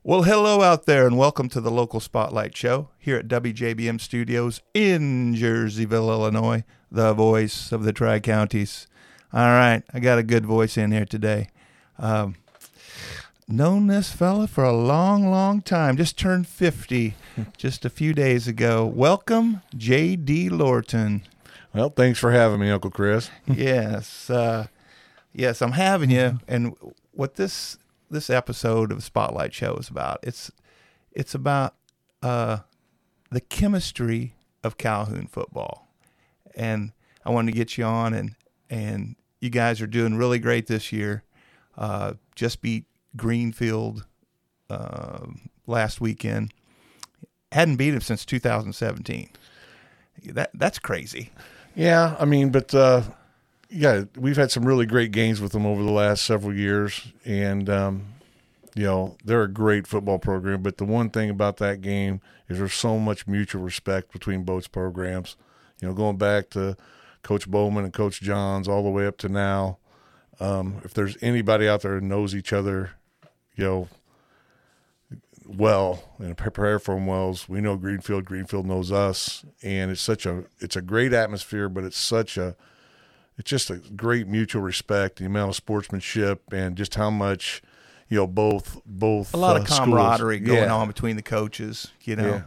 Well, hello out there, and welcome to the Local Spotlight Show here at WJBM Studios in Jerseyville, Illinois, the voice of the Tri-Counties. All right, I got a good voice in here today. Known this fella for a long, long time. Just turned 50 just a few days ago. Welcome, J.D. Lorton. Well, thanks for having me, Uncle Chris. Yes, I'm having you. And what this episode of Spotlight Show is about, it's about the chemistry of Calhoun football. And I wanted to get you on, and you guys are doing really great this year. Just beat Greenfield last weekend. Hadn't beat him since 2017. That's crazy. Yeah, I mean, but we've had some really great games with them over the last several years, and they're a great football program. But the one thing about that game is there's so much mutual respect between both programs. Going back to Coach Bowman and Coach Johns all the way up to now. If there's anybody out there who knows each other, well, and prepare for them well, we know Greenfield knows us, and it's a great atmosphere, but it's just a great mutual respect, the amount of sportsmanship, and just how much, both a lot of camaraderie schools. going on between the coaches. You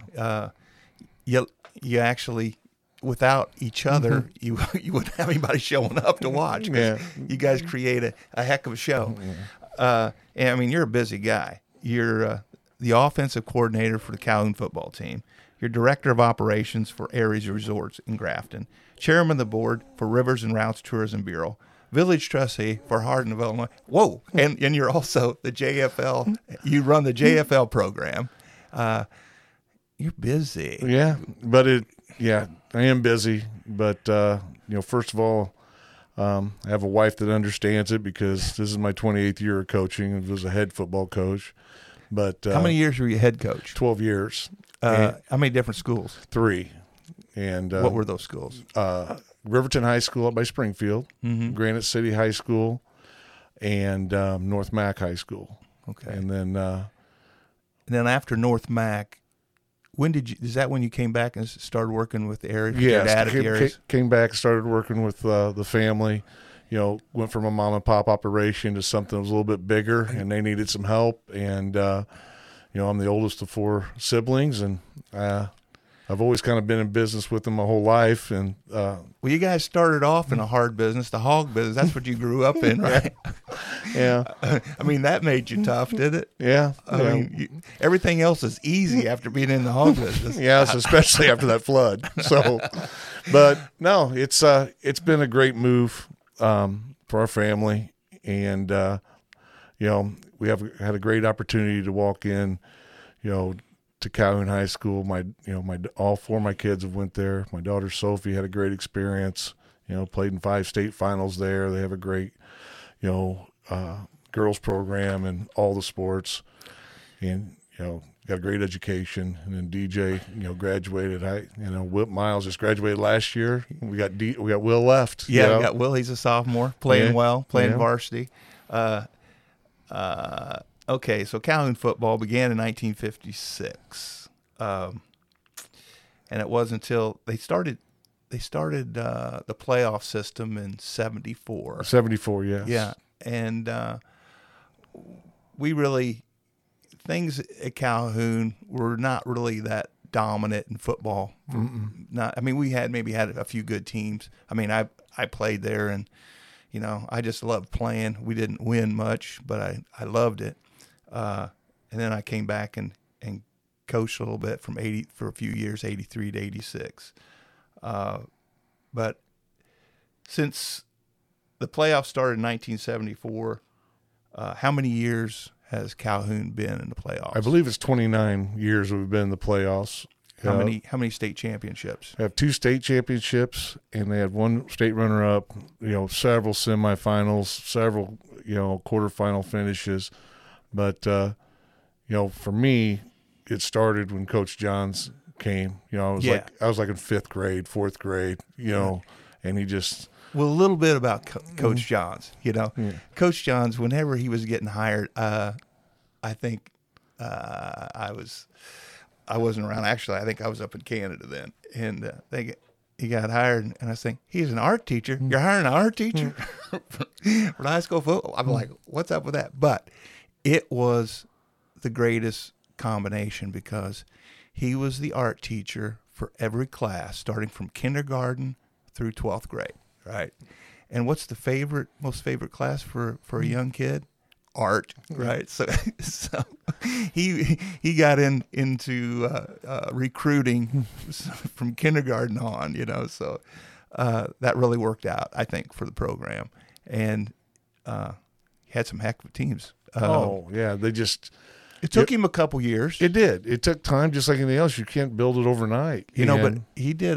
actually, without each other, you wouldn't have anybody showing up to watch. Yeah. You guys create a heck of a show. And I mean, you're a busy guy. You're the offensive coordinator for the Calhoun football team. You're director of operations for Aries Resorts in Grafton, chairman of the board for Rivers and Routes Tourism Bureau, village trustee for Hardin of Illinois. Whoa! And you're also the JFL. You run the JFL program. You're busy. Yeah, but I am busy. But first of all, I have a wife that understands it because this is my 28th year of coaching. I was a head football coach. But how many years were you head coach? 12 years. How many different schools? 3. And what were those schools? Riverton High School up by Springfield, Granite City High School, and North Mac High School. Okay. And then after North Mac, is that when you came back and started working with the area? Yes, came back, started working with the family. Went from a mom and pop operation to something that was a little bit bigger, and they needed some help. And I'm the oldest of 4 siblings, and I've always kind of been in business with them my whole life. And well, you guys started off in a hard business, the hog business. That's what you grew up in, right? Yeah. I mean, that made you tough, did it? Yeah. I mean, everything else is easy after being in the hog business. Yes, especially after that flood. So, but no, it's been a great move for our family, and we have had a great opportunity to walk in, to Calhoun High School. All 4 of my kids have went there. My daughter Sophie had a great experience. Played in 5 state finals there. They have a great, girls program and all the sports, and got a great education. And then DJ, graduated. Whip Miles just graduated last year. We got Will left. Yeah, we got Will. He's a sophomore, playing varsity. Okay, so Calhoun football began in 1956, and it wasn't until they started the playoff system in 74. 74, yes. Yeah, and things at Calhoun were not really that dominant in football. We had a few good teams. I mean, I played there, and I just loved playing. We didn't win much, but I loved it. And then I came back and coached a little bit for a few years, 83 to 86. But since the playoffs started in 1974, how many years has Calhoun been in the playoffs? I believe it's 29 years we've been in the playoffs. How many state championships? They have 2 state championships, and they had 1 state runner-up, several semifinals, several, quarterfinal finishes. But, for me, it started when Coach Johns came. I was like in 5th grade, 4th grade, and he just Well, a little bit about Coach Johns. You know, Coach Johns, whenever he was getting hired, I think I wasn't around. Actually, I think I was up in Canada then, and he got hired. And I was thinking, he's an art teacher. You're hiring an art teacher for high school football. I'm like, what's up with that? But it was the greatest combination because he was the art teacher for every class, starting from kindergarten through 12th grade, right? And what's the most favorite class for a young kid? Art, right? So he got into recruiting from kindergarten on, so that really worked out, I think, for the program. And he had some heck of teams. It took him a couple years. It did. It took time, just like anything else. You can't build it overnight. But he did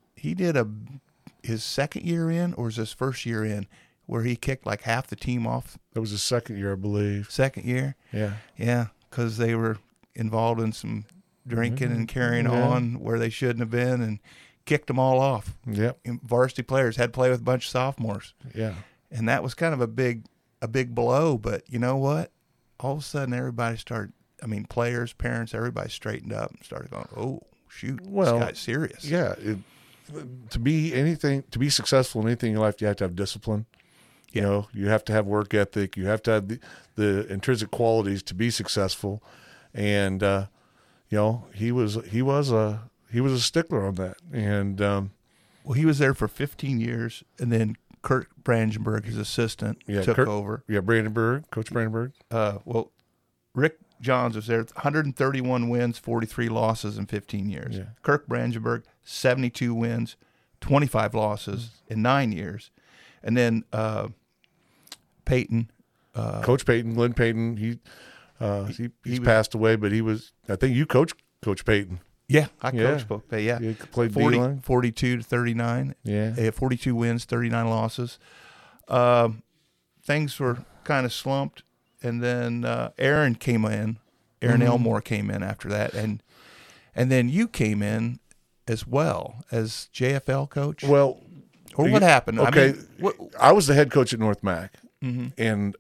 his second year in, or was his first year in, where he kicked like half the team off. That was his second year, I believe. Second year? Yeah. Yeah, because they were involved in some drinking and carrying on where they shouldn't have been, and kicked them all off. Yep. Varsity players had to play with a bunch of sophomores. Yeah. And that was kind of a big blow, but you know what? All of a sudden everybody started, players, parents, everybody straightened up and started going, oh, shoot, this guy's serious. Yeah. To be successful in anything in life, you have to have discipline. Yeah. You have to have work ethic. You have to have the intrinsic qualities to be successful. And, he was a stickler on that. And, he was there for 15 years, and then Kurt Brandenburg, his assistant, took over. Yeah, Coach Brandenburg. Rick Johns was there, 131 wins, 43 losses in 15 years. Yeah. Kirk Brandenburg, 72 wins, 25 losses in 9 years. And then Peyton. Coach Peyton, Lynn Peyton, he's passed away, but I think you coached Coach Peyton. Yeah, I coached both. Yeah, he played D-line. 42 to 39. Yeah. They had 42 wins, 39 losses. Things were kind of slumped, and then Aaron came in. Aaron Elmore came in after that, and then you came in as well as JFL coach. Well, or what happened? Okay, I was the head coach at North Mac, and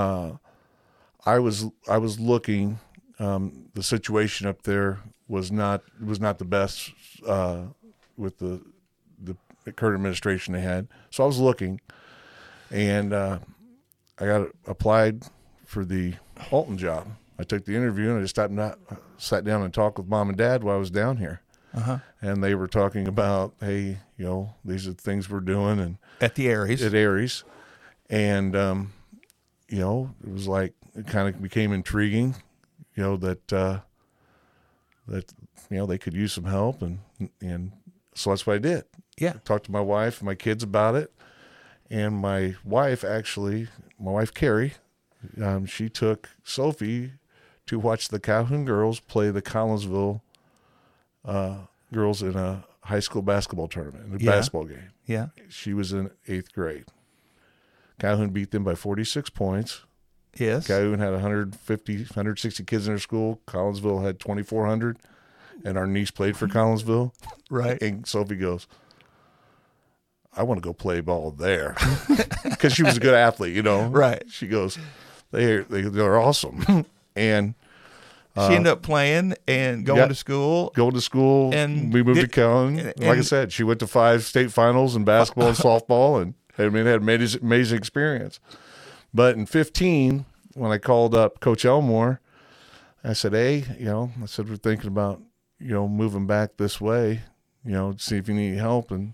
I was looking. The situation up there was not the best with the current administration they had. So I was looking, and I got applied for the Alton job. I took the interview, and I just sat down and talked with Mom and Dad while I was down here. And they were talking about, hey, these are the things we're doing, and at the Aries. At Aries, and it was like it kind of became intriguing, that they could use some help, and so that's what I did. Yeah, I talked to my wife and my kids about it, and my wife Carrie, she took Sophie to watch the Calhoun girls play the Collinsville girls in a high school basketball tournament, in a basketball game. Yeah. She was in 8th grade. Calhoun beat them by 46 points. Yes. Calhoun had 160 kids in their school. Collinsville had 2,400, and our niece played for Collinsville. Right. And Sophie goes, I want to go play ball there, because she was a good athlete, Right. She goes, they're awesome. And she ended up playing and going to school. And we moved to Calhoun. Like I said, she went to 5 state finals in basketball and softball, and had an amazing experience. But in 15, when I called up Coach Elmore, I said, hey, we're thinking about, moving back this way, to see if you need help, and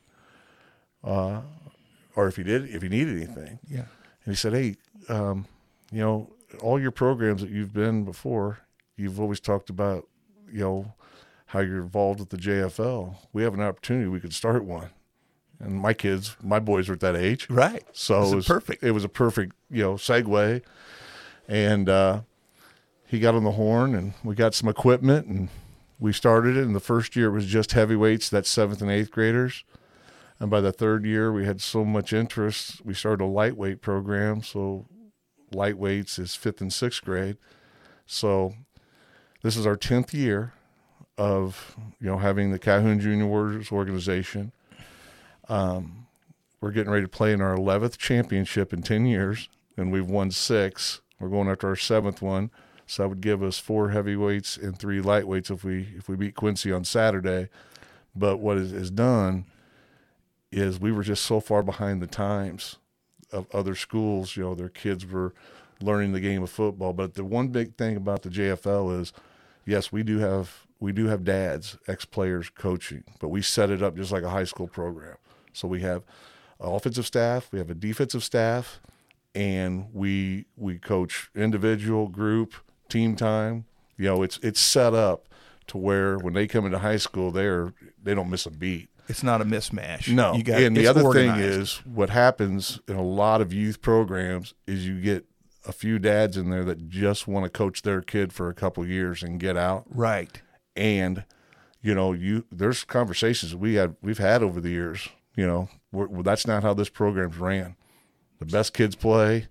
or if you needed anything. Yeah. And he said, hey, all your programs that you've been before, you've always talked about, how you're involved with the JFL. We have an opportunity. We could start one. And my boys were at that age. Right. So it was perfect. It was a perfect, segue. And he got on the horn, and we got some equipment, and we started it. And the first year it was just heavyweights, that's 7th and 8th graders. And by the third year, we had so much interest, we started a lightweight program. So lightweights is 5th and 6th grade. So this is our 10th year of, having the Calhoun Junior Warriors organization. We're getting ready to play in our 11th championship in 10 years, and we've won 6. We're going after our 7th one. So that would give us 4 heavyweights and 3 lightweights if we beat Quincy on Saturday. But what it has done is we were just so far behind the times of other schools. Their kids were learning the game of football. But the one big thing about the JFL is, yes, we do have dads, ex-players coaching, but we set it up just like a high school program. So we have an offensive staff, we have a defensive staff, and we coach individual, group, team time. It's set up to where when they come into high school, they don't miss a beat. It's not a mismatch. No. And the other thing is, what happens in a lot of youth programs is you get a few dads in there that just want to coach their kid for a couple of years and get out. Right. And there's conversations we've had over the years. That's not how this program's ran. The best kids play.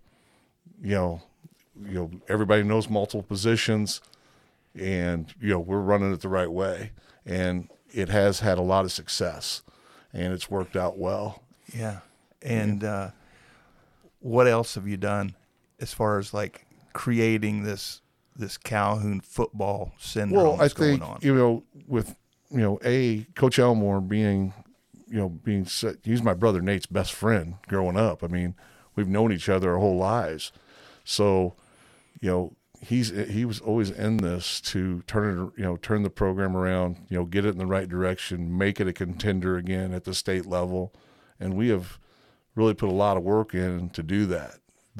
Everybody knows multiple positions, and we're running it the right way, and it has had a lot of success, and it's worked out well. Yeah. And what else have you done as far as like creating this Calhoun football syndrome? Well, I going think on? with Coach Elmore being he's my brother Nate's best friend growing up. I mean, we've known each other our whole lives, so he was always in this to turn the program around, get it in the right direction, make it a contender again at the state level, and we have really put a lot of work in to do that.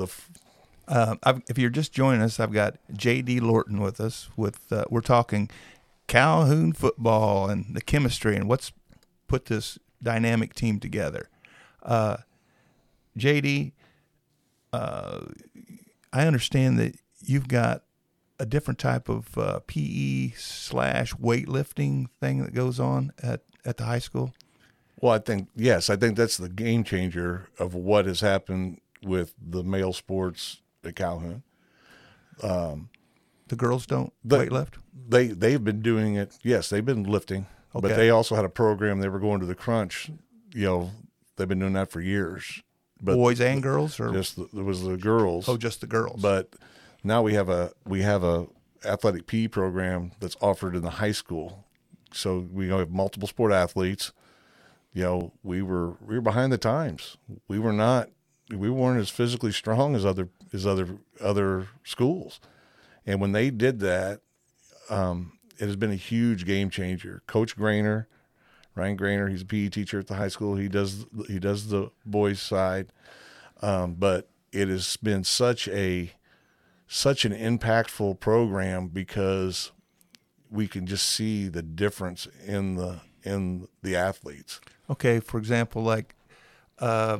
If you're just joining us, I've got J.D. Lorton with us. We're talking Calhoun football and the chemistry and what's put this dynamic team together. J.D., I understand that you've got a different type of PE/weightlifting thing that goes on at the high school. Well, I think that's the game changer of what has happened with the male sports at Calhoun. The girls don't weightlift? They've been doing it. Yes, they've been lifting, okay. But they also had a program. They were going to the crunch. They've been doing that for years. But boys and girls, or it was the girls. Oh, just the girls. But now we have a athletic PE program that's offered in the high school. So we have multiple sport athletes. We were behind the times. We weren't as physically strong as other schools. And when they did that, it has been a huge game changer. Coach Ryan Grainer, he's a PE teacher at the high school. He does the boys side, but it has been such an impactful program because we can just see the difference in the athletes. Okay, for example, like Connor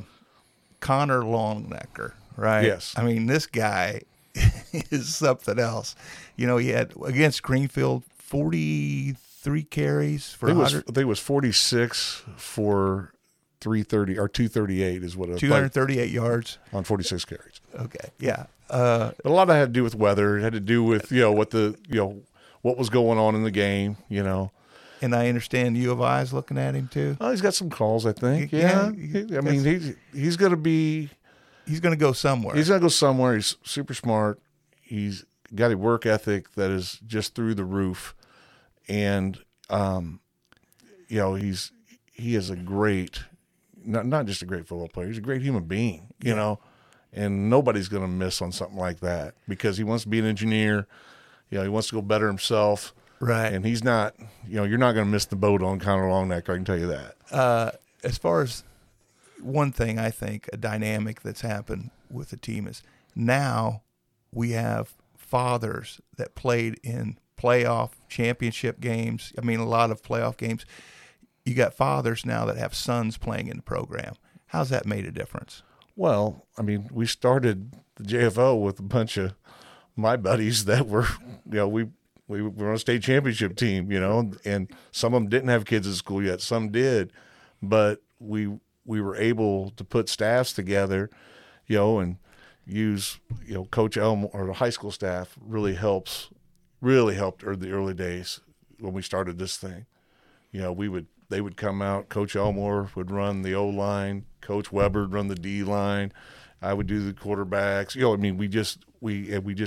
Longnecker, right? Yes. I mean, this guy is something else. He had against Greenfield 43 carries for 100. I think it was 46 for 330 or 238 is what it was. 238 yards on 46 carries. Okay, yeah. But a lot of that had to do with weather. It had to do with what was going on in the game. And I understand U of I is looking at him too. Oh, he's got some calls, I think. Yeah. He's going to be. He's going to go somewhere. He's going to go somewhere. He's super smart. He's got a work ethic that is just through the roof, and he is a great, not just a great football player. He's a great human being. And nobody's going to miss on something like that because he wants to be an engineer. He wants to go better himself. Right. And he's not. You're not going to miss the boat on Connor Longnecker. I can tell you that. As far as one thing, I think a dynamic that's happened with the team is now we have fathers that played in playoff championship games. I mean, a lot of playoff games. You got fathers now that have sons playing in the program. How's that made a difference? Well, I mean, we started the JFO with a bunch of my buddies that were, we were on a state championship team, and some of them didn't have kids at school yet. Some did, but we were able to put staffs together, and use, Coach Elm or the high school staff really helped in the early days when we started this thing. They would come out. Coach Elmore would run the O line. Coach Weber would run the D line. I would do the quarterbacks. We just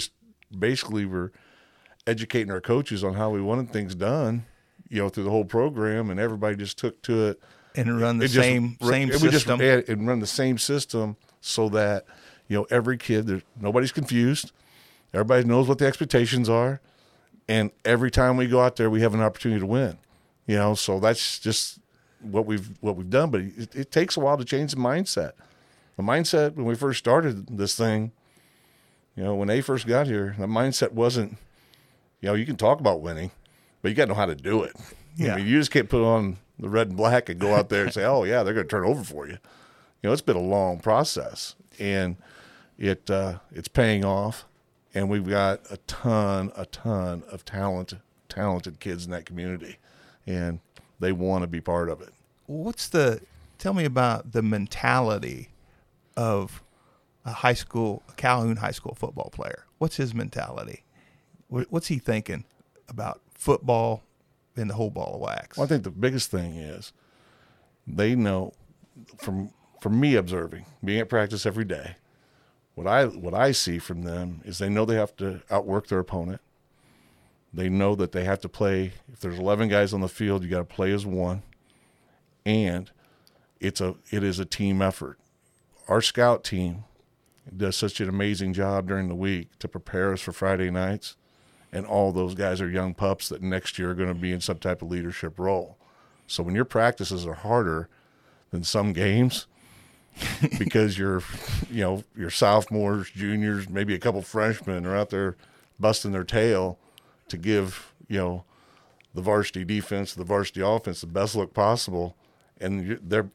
basically were educating our coaches on how we wanted things done, through the whole program, and everybody just took to it and run the same system. And run the same system so that every kid, nobody's confused, everybody knows what the expectations are, and every time we go out there, we have an opportunity to win. So that's just what we've done. But it takes a while to change the mindset. The mindset when we first started this thing, when they first got here, the mindset wasn't, you can talk about winning, but you got to know how to do it. Yeah. I mean, you just can't put on the red and black and go out there and say, oh yeah, they're going to turn over for you. It's been a long process, and it's paying off. And we've got a ton of talented kids in that community, and they want to be part of it. Tell me about the mentality of a Calhoun high school football player. What's his mentality? What's he thinking about football and the whole ball of wax? Well, I think the biggest thing is they know, from me observing, being at practice every day, what I see from them is they know they have to outwork their opponent. They know that they have to play. If there's 11 guys on the field, you got to play as one, and it is a team effort. Our scout team does such an amazing job during the week to prepare us for Friday nights, and all those guys are young pups that next year are going to be in some type of leadership role. So when your practices are harder than some games, because your sophomores, juniors, maybe a couple freshmen are out there busting their tail to give the varsity defense, the varsity offense the best look possible, and they're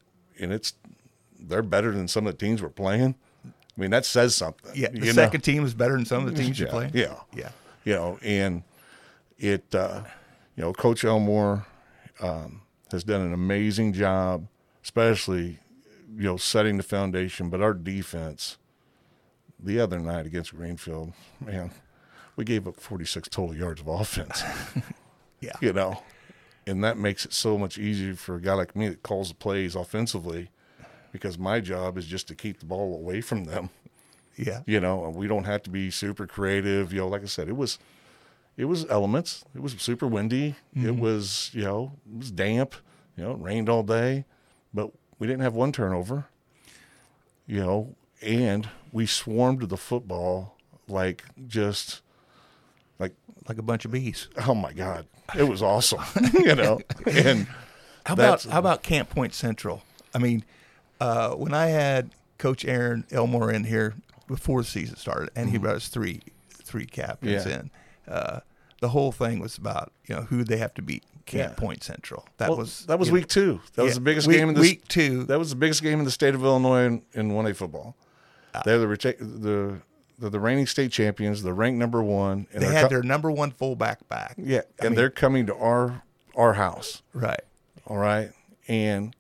better than some of the teams we're playing. I mean, that says something. Yeah, the second team is better than some of the teams you're playing. Yeah. And it, Coach Elmore has done an amazing job, especially setting the foundation. But our defense, the other night against Greenfield, man, we gave up 46 total yards of offense. Yeah. And that makes it so much easier for a guy like me that calls the plays offensively, because my job is just to keep the ball away from them. Yeah. And we don't have to be super creative. Like I said, it was elements. It was super windy. Mm-hmm. It was damp. It rained all day, but we didn't have one turnover. And we swarmed the football like a bunch of bees. Oh my God, it was awesome. And how about Camp Point Central? I mean, when I had Coach Aaron Elmore in here before the season started, and he brought us three captains in, the whole thing was about who they have to beat. Camp Point Central. That was week 2. That was the biggest game in week 2. That was the biggest game in the state of Illinois in 1A football. They're the reigning state champions. They're ranked number 1. And they had their number 1 fullback back. Yeah, they're coming to our house. Right. All right, and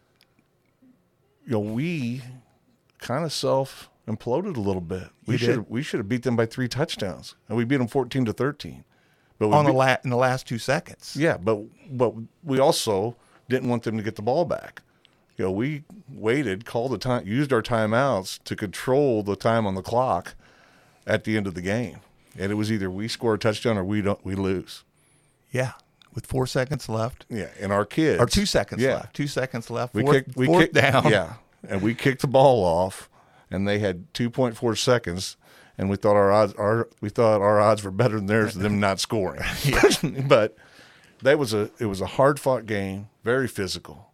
we kind of self-imploded a little bit. We should have beat them by 3 touchdowns, and we beat them 14-13. But in the last 2 seconds. Yeah, but we also didn't want them to get the ball back. We waited, called the time, used our timeouts to control the time on the clock at the end of the game, and it was either we score a touchdown or we lose. Yeah, with 4 seconds left. Yeah, and our kids or 2 seconds left. 2 seconds left. We fourth kicked down. Yeah, and we kicked the ball off, and they had 2.4 seconds. And we thought our odds were better than theirs, them not scoring. But it was a hard fought game, very physical.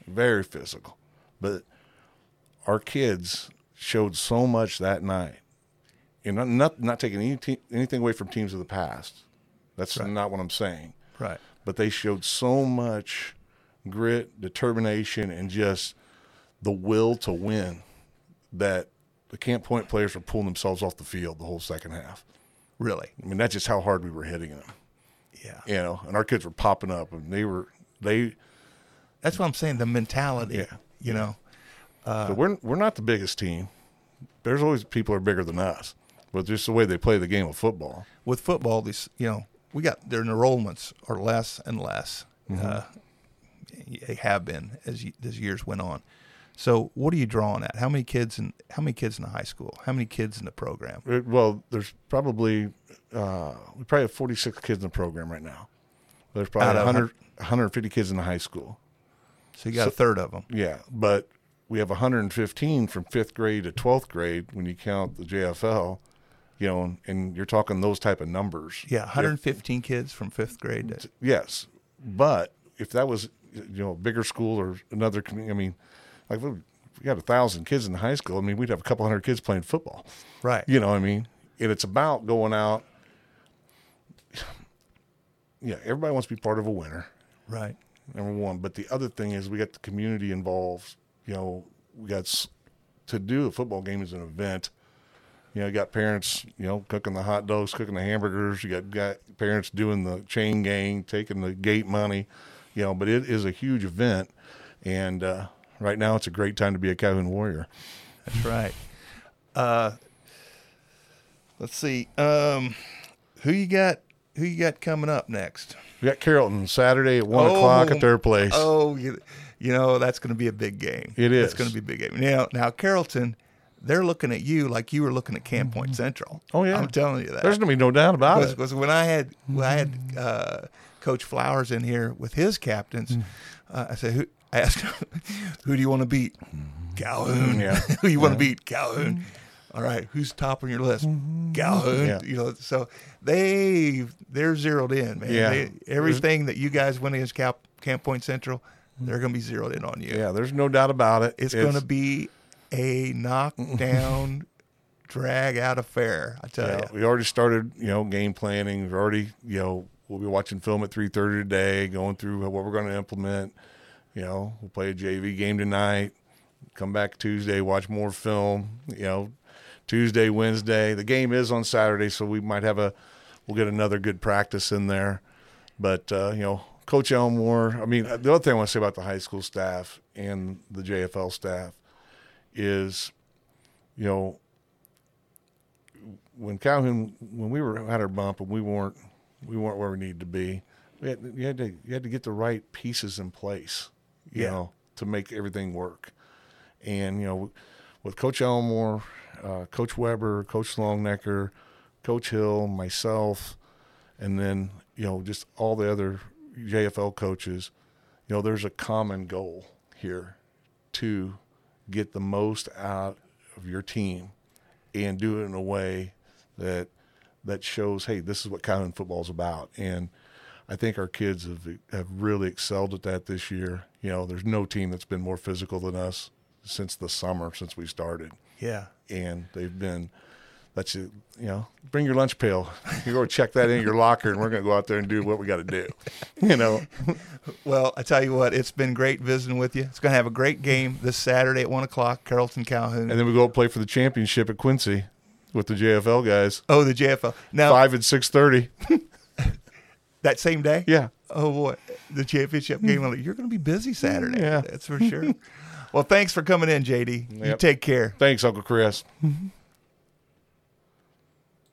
But our kids showed so much that night. Not taking anything away from teams of the past. That's not what I'm saying. Right. But they showed so much grit, determination, and just the will to win that the Camp Point players were pulling themselves off the field the whole second half. Really? I mean, that's just how hard we were hitting them. Yeah. And our kids were popping up, and that's what I'm saying, the mentality, So we're not the biggest team. There's always people who are bigger than us, but just the way they play the game of football. With football, we got their enrollments are less and less. Mm-hmm. They have been as years went on. So what are you drawing at? How many kids in the high school? How many kids in the program? Well, there's probably we probably have 46 kids in the program right now. There's probably 150 kids in the high school. So you got a third of them. Yeah, but we have 115 from 5th grade to 12th grade when you count the JFL, and you're talking those type of numbers. Yeah, 115 kids from 5th grade. Yes, but if that was, a bigger school or another community, like if we got 1,000 kids in the high school, we'd have a couple hundred kids playing football. Right. And it's about going out. Yeah, everybody wants to be part of a winner. Right. Number one. But the other thing is we got the community involved. We got to do a football game as an event. You got parents, cooking the hot dogs, cooking the hamburgers. You got parents doing the chain gang, taking the gate money, but it is a huge event. And right now it's a great time to be a Calhoun Warrior. That's right. Let's see. Who you got coming up next? We got Carrollton Saturday at 1 o'clock at their place. Oh, that's going to be a big game. It is. It's going to be a big game. Now Carrollton, they're looking at you like you were looking at Camp Point Central. Oh yeah, I'm telling you that. There's going to be no doubt about it. Because when I had Coach Flowers in here with his captains, I said, I asked him, who do you want to beat? Calhoun. Yeah. Who you want to beat? Calhoun. All right, who's top on your list? Calhoun. Yeah. So they're zeroed in, man. Yeah. Everything that you guys went against Camp Point Central, they're going to be zeroed in on you. Yeah, there's no doubt about it. It's going to be a knockdown, drag out affair. I tell you. We already started, game planning. We're already, we'll be watching film at 3:30 today, going through what we're going to implement. We'll play a JV game tonight. Come back Tuesday, watch more film. Tuesday, Wednesday. The game is on Saturday, so we might we'll get another good practice in there. But, Coach Elmore, the other thing I want to say about the high school staff and the JFL staff is, when we were at our bump and we weren't where we needed to be, you had to get the right pieces in place, to make everything work. And, with Coach Elmore, Coach Weber, Coach Longnecker, Coach Hill, myself, and then, just all the other JFL coaches, there's a common goal here to get the most out of your team and do it in a way that shows, hey, this is what Calhoun football is about. And I think our kids have really excelled at that this year. There's no team that's been more physical than us since the summer, since we started. Yeah. And they've been, bring your lunch pail. You're going to check that in your locker, and we're going to go out there and do what we got to do. Well, I tell you what, it's been great visiting with you. It's going to have a great game this Saturday at 1 o'clock, Carrollton Calhoun. And then we go play for the championship at Quincy with the JFL guys. Oh, the JFL. Now 5 and 6:30. That same day? Yeah. Oh, boy. The championship game. You're going to be busy Saturday. Yeah. That's for sure. Well, thanks for coming in, JD. You Yep. take care. Thanks, Uncle Chris. Mm-hmm.